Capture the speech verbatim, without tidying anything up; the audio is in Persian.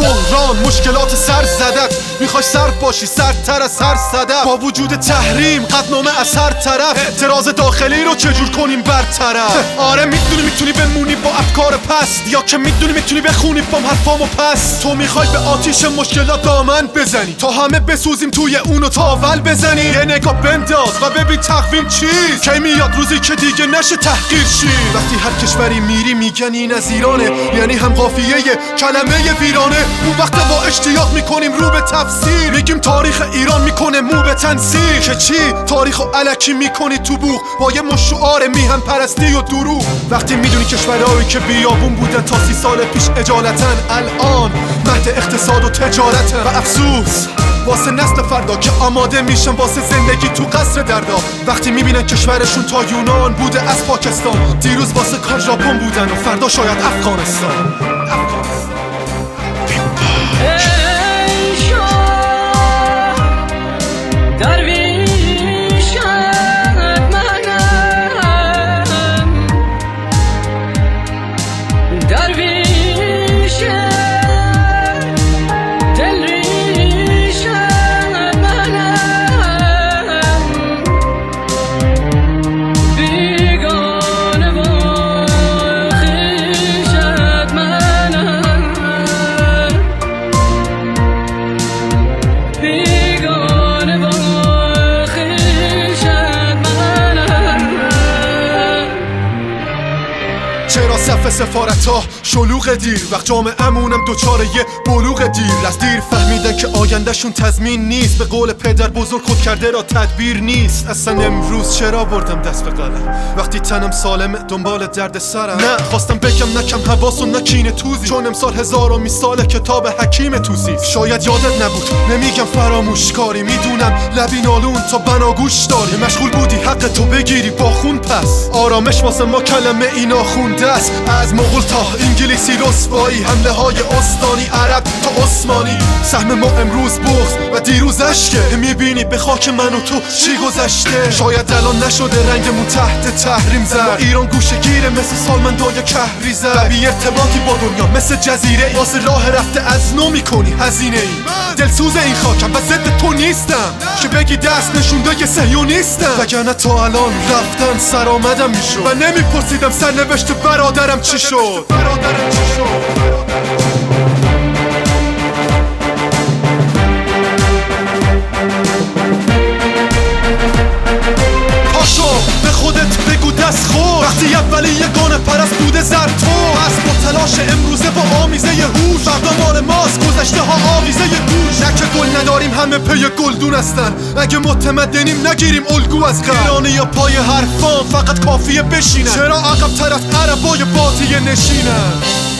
بحران مشکلات سر زدت، میخوای سرد باشی سردتر از هر صدف. با وجود تحریم قطعنامه از هر طرف، اعتراض داخلی رو چجور کنیم برطرف. آره میدونی میتونی بمونی با افکار پست، یا که میدونی میتونی بخونی بام حرفامو پس. تو میخوای به آتیش مشکلات دامن بزنی تا همه بسوزیم توی اونو تاول بزنی. یه نگاه بنداز و ببین تقویم چیست، کی میاد روزی که دیگه نشه تحقیر شی. وقتی هر کشوری میری میگن این از ایرانه، یعنی هم قافیه کلمه ویرانه. اون وقت با اشتیاق میکنیم رو به تفسیر، میگیم تاریخ ایران میکنه مو به تنسیر. که چی؟ تاریخ و الکی میکنی تو بوق با یه مشعار میهم پرستی و دروغ. وقتی میدونی کشورهایی که بیابون بودن تا سی سال پیش اجالتن، الان مهد اقتصاد و تجارتن. و افسوس واسه نسل فردا که آماده میشن واسه زندگی تو قصر دردا. وقتی میبینن کشورشون تا یونان بوده از پاکستان، دیروز واسه کار ژاپن بودن و فردا شاید افغانستان. افغانستان چرا صف سفارت ها شلوغ دیر، وقت جامعه‌مونم دوچاره یه بلوغ دیر. از دیر فهمیدن که آیندهشون تضمین نیست، به قول پدر بزرگ خود کرده را تدبیر نیست. اصلا امروز چرا بردم دست به قلم وقتی تنم سالمه دنبال درد سرم؟ نه خواستم بگم نکم حواس و نکین توزی، چون امسال هزارمی سال کتاب حکیم توسی. شاید یادت نبود نمیگم فراموش کاری، میدونم لبی نالون تا بناگوش داری. مشغول بودی حق تو بگیری با خون، پس آرامش واسه ما کلمه اینا خونده است. از مغول تا انگلیسی رسوایی، حمله های استانی عرب تا عثمانی. سهم ما امروز بغض و دیروز اشکه، میبینی به خاک من و تو چی گذشته. شاید الان نشده رنگمون تحت تحریم زد، ایران گوشه گیره مثل سالمندای کهری زد. بی ارتباطی با دنیا مثل جزیره ای، واسه راه رفته از نو میکنی هزینه ای. دلسوز این خاکم و ضد تو نیستم که بگی دست نشونده که صهیونیستم، وگرنه تا الان رفتن سرآمدم میشد و نمیپرسیدم سرنوشت برادرم چی شد. برادرم چی شد؟ پاشو به خودت بگو دست خود، وقتی اولی یگانه پرست بوده زر تو. از با تلاش امروزه با آمیزه هوش، فردا مال ماست گذشته ها آویزه گوش. نه که گل نداریم همه پی گلدون هستن، اگه متمدنیم نگیریم الگو از غرب. ایرانی یا پای حرفان فقط کافیه بشینن، چرا عقب تر از عربای باطیه نشینن.